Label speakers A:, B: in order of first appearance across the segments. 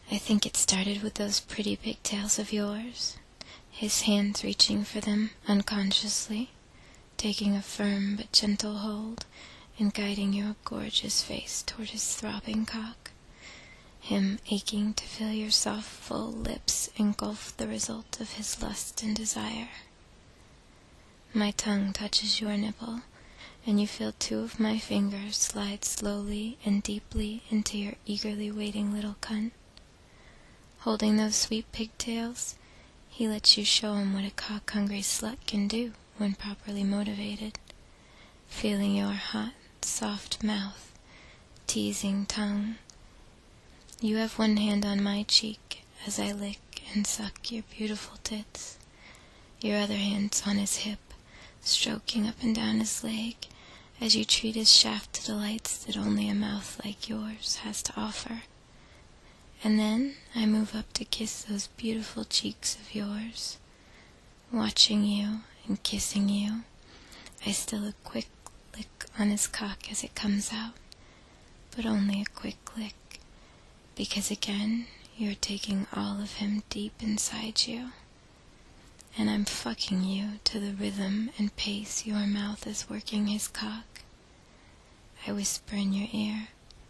A: I think it started with those pretty pigtails of yours, his hands reaching for them unconsciously, taking a firm but gentle hold and guiding your gorgeous face toward his throbbing cock, him aching to feel your soft, full lips engulf the result of his lust and desire. My tongue touches your nipple, and you feel two of my fingers slide slowly and deeply into your eagerly waiting little cunt. Holding those sweet pigtails, he lets you show him what a cock-hungry slut can do when properly motivated, feeling your hot, soft mouth, teasing tongue. You have one hand on my cheek as I lick and suck your beautiful tits. Your other hand's on his hip, stroking up and down his leg as you treat his shaft to delights that only a mouth like yours has to offer. And then I move up to kiss those beautiful cheeks of yours. Watching you and kissing you, I steal a quick lick on his cock as it comes out, but only a quick lick, because again, you're taking all of him deep inside you, and I'm fucking you to the rhythm and pace your mouth is working his cock. I whisper in your ear,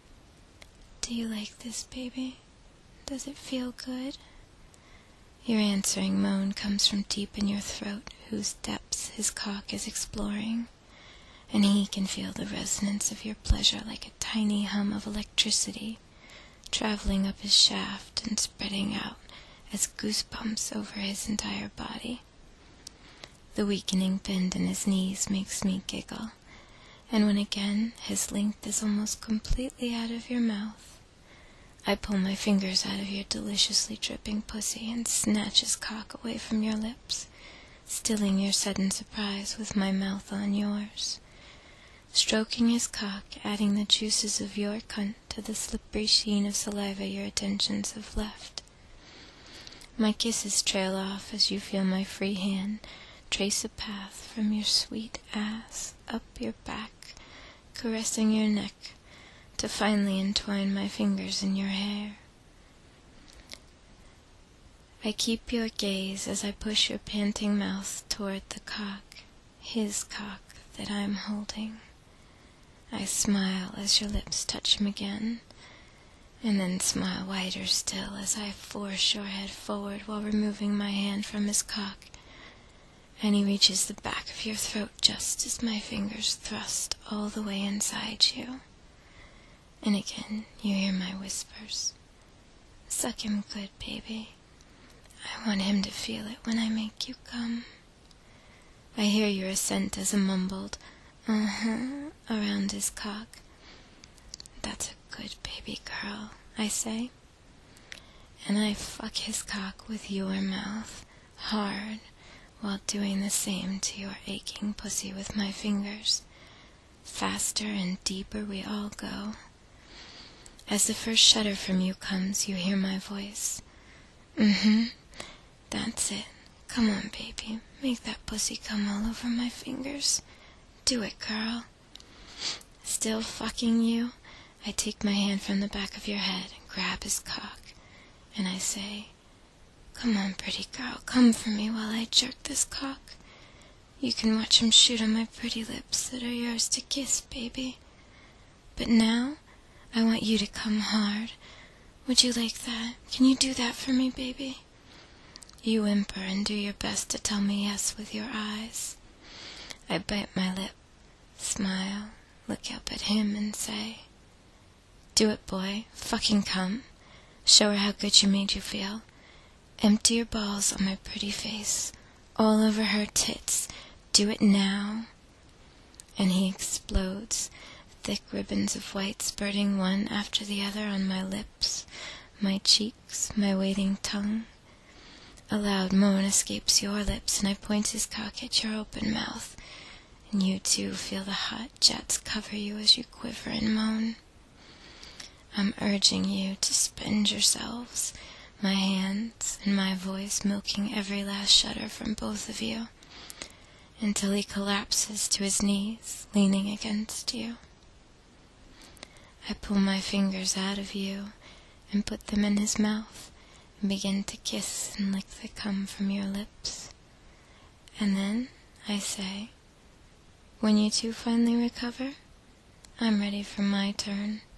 A: "Do you like this, baby? Does it feel good?" Your answering moan comes from deep in your throat, whose depths his cock is exploring, and he can feel the resonance of your pleasure like a tiny hum of electricity, traveling up his shaft and spreading out as goosebumps over his entire body. The weakening bend in his knees makes me giggle, and when again his length is almost completely out of your mouth, I pull my fingers out of your deliciously dripping pussy and snatch his cock away from your lips, stilling your sudden surprise with my mouth on yours, stroking his cock, adding the juices of your cunt to the slippery sheen of saliva your attentions have left. My kisses trail off as you feel my free hand trace a path from your sweet ass up your back, caressing your neck, to finally entwine my fingers in your hair. I keep your gaze as I push your panting mouth toward the cock, his cock that I'm holding. I smile as your lips touch him again, and then smile wider still as I force your head forward while removing my hand from his cock, and he reaches the back of your throat just as my fingers thrust all the way inside you. And again you hear my whispers, "Suck him good, baby. I want him to feel it when I make you come." I hear your assent as a mumbled, "Uh-huh," around his cock. "That's a good baby girl," I say. And I fuck his cock with your mouth, hard, while doing the same to your aching pussy with my fingers. Faster and deeper we all go. As the first shudder from you comes, you hear my voice. That's it. Come on, baby. Make that pussy come all over my fingers. Do it, girl." Still fucking you, I take my hand from the back of your head and grab his cock, and I say, "Come on, pretty girl, come for me while I jerk this cock. You can watch him shoot on my pretty lips that are yours to kiss, baby. But now, I want you to come hard. Would you like that? Can you do that for me, baby?" You whimper and do your best to tell me yes with your eyes. I bite my lip, smile, look up at him and say, "Do it, boy. Fucking come. Show her how good you made you feel. Empty your balls on my pretty face, all over her tits. Do it now." And he explodes, thick ribbons of white spurting one after the other on my lips, my cheeks, my waiting tongue. A loud moan escapes your lips, and I point his cock at your open mouth, and you too feel the hot jets cover you as you quiver and moan. I'm urging you to spend yourselves, my hands and my voice milking every last shudder from both of you, until he collapses to his knees, leaning against you. I pull my fingers out of you and put them in his mouth, and begin to kiss and lick the cum from your lips. And then I say, when you two finally recover, I'm ready for my turn,